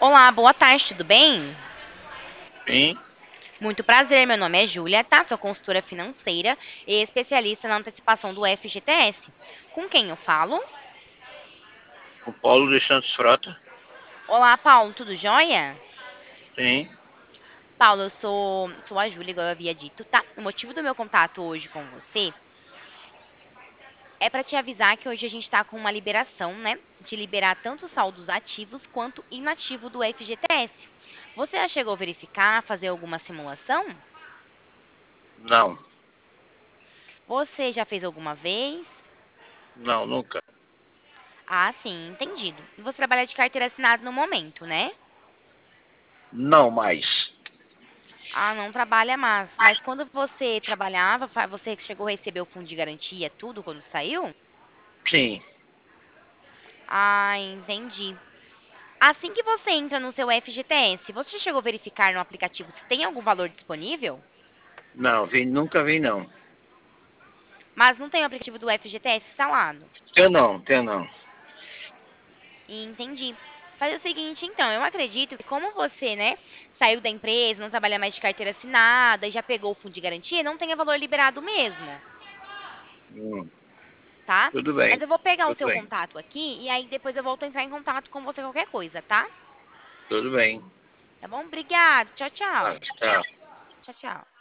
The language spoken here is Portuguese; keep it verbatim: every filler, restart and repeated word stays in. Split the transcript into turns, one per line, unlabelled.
Olá, boa tarde, tudo bem?
Sim,
Muito prazer, meu nome é Júlia, tá? Sou consultora financeira e especialista na antecipação do F G T S. Com quem eu falo?
o Paulo de Santos Frota.
Olá, Paulo, tudo jóia?
Sim,
Paulo, eu sou, sou a Júlia, igual eu havia dito, tá? O motivo do meu contato hoje com você é para te avisar que hoje a gente está com uma liberação, né? De liberar tanto saldos ativos quanto inativo do F G T S. Você já chegou a verificar, fazer alguma simulação?
não,
Você já fez alguma vez?
não, nunca.
Ah, sim, entendido. E você trabalha de carteira assinada no momento, né?
Não mais.
Ah, não trabalha mais. Mas quando você trabalhava, fa- você chegou a receber o fundo de garantia, tudo quando saiu?
Sim,
Ah, entendi. Assim que você entra no seu F G T S, você já chegou a verificar no aplicativo se tem algum valor disponível?
não, vi, nunca vi não.
Mas não tem o aplicativo do F G T S instalado.
Tem não, tem não.
Entendi. Faz o seguinte, então, eu acredito que como você, né, saiu da empresa, não trabalha mais de carteira assinada e já pegou o fundo de garantia, não tenha valor liberado mesmo.
Hum,
Tá?
tudo bem,
Mas eu vou pegar o
tudo
seu
bem,
contato aqui e aí depois eu volto a entrar em contato com você qualquer coisa, tá?
tudo bem.
Tá bom? Obrigada. Tchau,
Ah,
tchau.
tá.
Tchau, tchau.